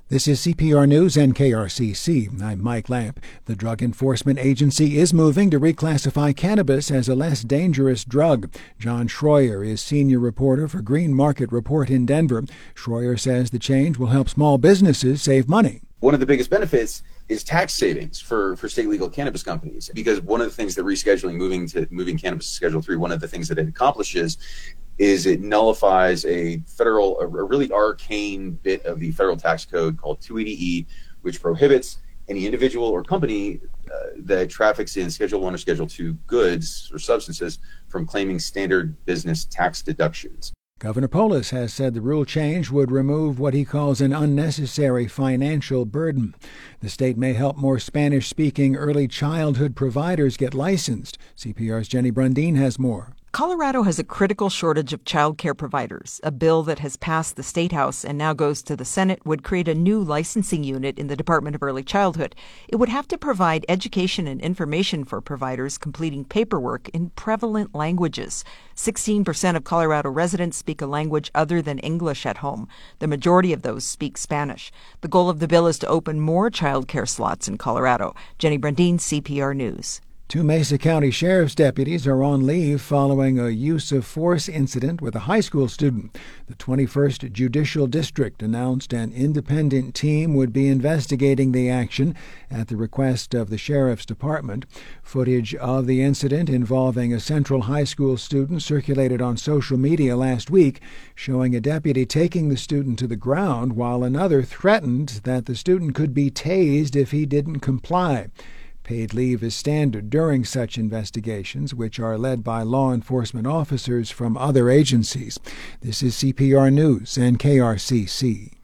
This is CPR News and KRCC. I'm Mike Lamp. The Drug Enforcement Agency is moving to reclassify cannabis as a less dangerous drug. John Schroyer is senior reporter for Green Market Report in Denver. Schroyer says the change will help small businesses save money. One of the biggest benefits is tax savings for state legal cannabis companies, because one of the things that rescheduling, moving cannabis to Schedule 3, one of the things that it accomplishes is it nullifies a really arcane bit of the federal tax code called 280E, which prohibits any individual or company that traffics in Schedule 1 or Schedule 2 goods or substances from claiming standard business tax deductions. Governor Polis has said the rule change would remove what he calls an unnecessary financial burden. The state may help more Spanish-speaking early childhood providers get licensed. CPR's Jenny Brundin has more. Colorado has a critical shortage of child care providers. A bill that has passed the State House and now goes to the Senate would create a new licensing unit in the Department of Early Childhood. It would have to provide education and information for providers completing paperwork in prevalent languages. 16% of Colorado residents speak a language other than English at home. The majority of those speak Spanish. The goal of the bill is to open more child care slots in Colorado. Jenny Brundin, CPR News. 2 Mesa County Sheriff's deputies are on leave following a use-of-force incident with a high school student. The 21st Judicial District announced an independent team would be investigating the action at the request of the Sheriff's Department. Footage of the incident involving a Central High School student circulated on social media last week, showing a deputy taking the student to the ground while another threatened that the student could be tased if he didn't comply. Paid leave is standard during such investigations, which are led by law enforcement officers from other agencies. This is CPR News and KRCC.